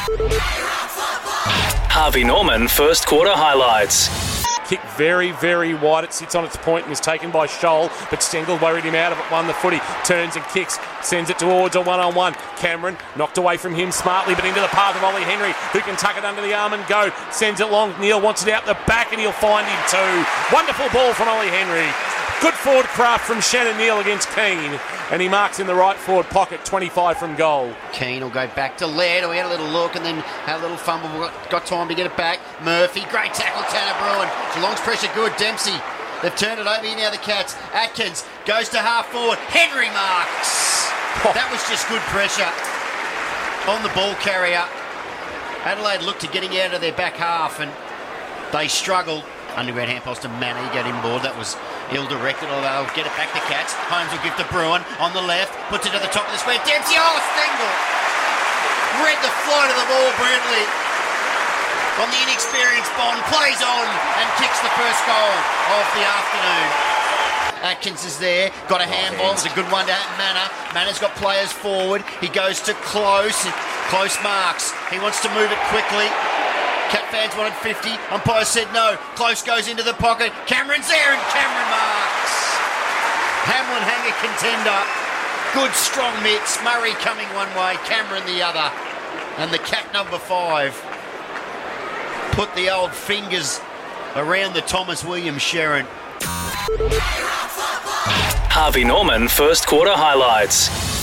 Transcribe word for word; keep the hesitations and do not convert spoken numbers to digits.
Harvey Norman first quarter highlights. Kick very, very wide. It sits on its point and is taken by Scholl, but Stengel worried him out of it. Won the footy, turns and kicks, sends it towards a one-on-one. Cameron knocked away from him smartly, but into the path of Ollie Henry, who can tuck it under the arm and go. Sends it long. Neil wants it out the back, and he'll find him too. Wonderful ball from Ollie Henry. Good forward craft from Shannon Neal against Keane, and he marks in the right forward pocket, twenty-five from goal. Keane will go back to Laird, who had a little look and then had a little fumble. We've got, got time to get it back. Murphy, great tackle, Tanner Bruin. Geelong's pressure good. Dempsey, they've turned it over here now, the Cats. Atkins goes to half forward. Henry marks. Oh. That was just good pressure on the ball carrier. Adelaide looked to getting out of their back half, and they struggled. Underground hand pass to Manny, got him board. That was ill-directed, although they'll get it back to Cats. Holmes will give to Bruin on the left, puts it to the top of the square. Dempsey, oh, Stengel! Read the flight of the ball brilliantly. On the inexperienced Bond, plays on and kicks the first goal of the afternoon. Atkins is there, got a handball. It's a good one to Manor. Manor's got players forward. He goes to Close. Close marks. He wants to move it quickly. Cat fans wanted fifty. Umpire said no. Close goes into the pocket. Cameron's there, and Cameron marks. Hamlin Hanger contender. Good strong mitts. Murray coming one way, Cameron the other. And the Cat number five put the old fingers around the Thomas Williams Sherrin. Harvey Norman first quarter highlights.